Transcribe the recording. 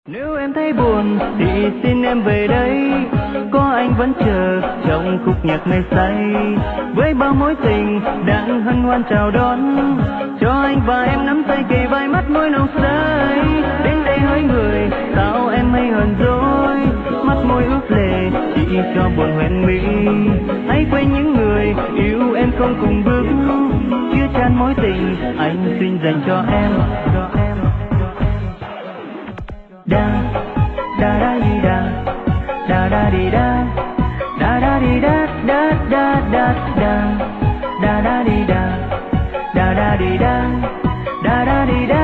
Nếu em thấy buồn thì xin em về đây, có anh vẫn chờ trong khúc nhạc mê say. Với bao mối tình đang hân hoan chào đón, cho anh và em nắm tay kề vai mắt môi nồng say. Đến đây hỡi người, sao em hay hờn dỗi, mắt môi ướt lệ chỉ cho buồn hoen mi. Hãy quên những người yêu em không cùng bước, chưa chan mối tình anh xin dành cho em. Da da da di da da da di da da da di da da da da da da da di da da da di da da da di da